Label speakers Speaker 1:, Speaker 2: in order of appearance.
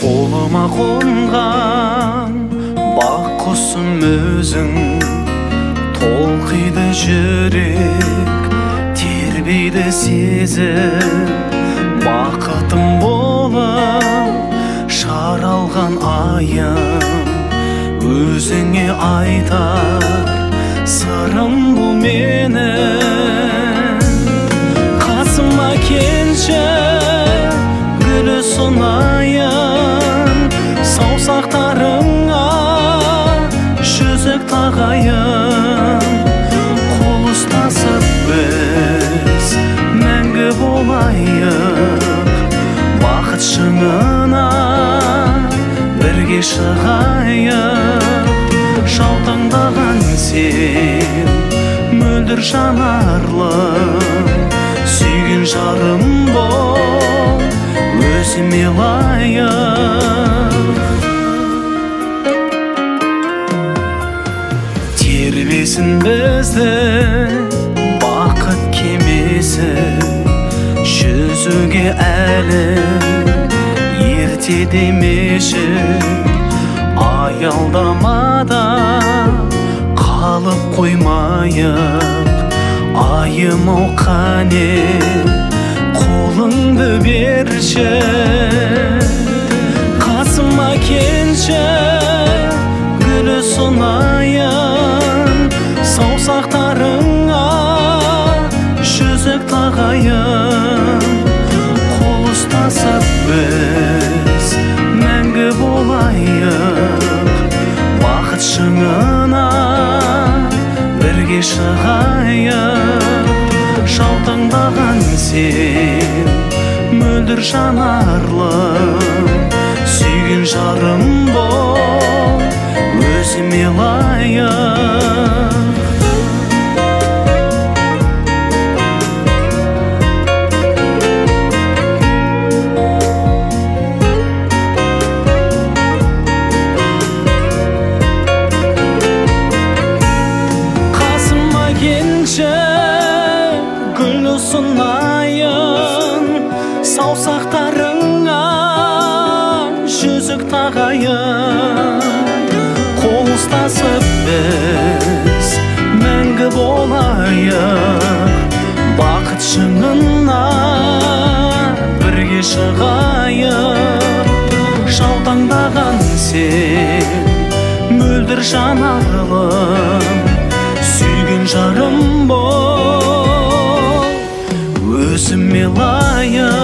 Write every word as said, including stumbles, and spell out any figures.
Speaker 1: Қолыма қонған бақ құсым өзің, толқиды жүрек, тербейді сезім. Бақытым болып шаралған айым, өзіңе айтар сырым бұл менің. Қасыма келші, гүлі сұнайын, саусақтарыңа жүзік тағайын. Қол ұстасып біз мәңгі болайық, бақыт шыңына бірге шығайық. Жаутаңдаған сен мөлдір жанарлым, сүйген жарым бол өзіме лайық. Тербесін бізді бақыт кемесі, жүзуге әлі ерте демеші. Аялдамада қалып қоймайық, айым-ау қане қолыңды берші. Қасыма келші, гүлі сұнайын, саусақтарыңа жүзік тағайын. Қол ұстасып біз мәңгі болайық, бақыт шыңына бірге шығайық. Жаутаңдаған сен мөлдір жанарлым, сүйген жарым бол өзіме лайық. Гүлі сұнайын, саусақтарыңа жүзік тағайын. Қол ұстасып біз мәңгі болайық, бақыт шыңына бірге шығайық. Жаутаңдаған сен мөлдір жанарлым, сүйген жарым бол өзіме лайық.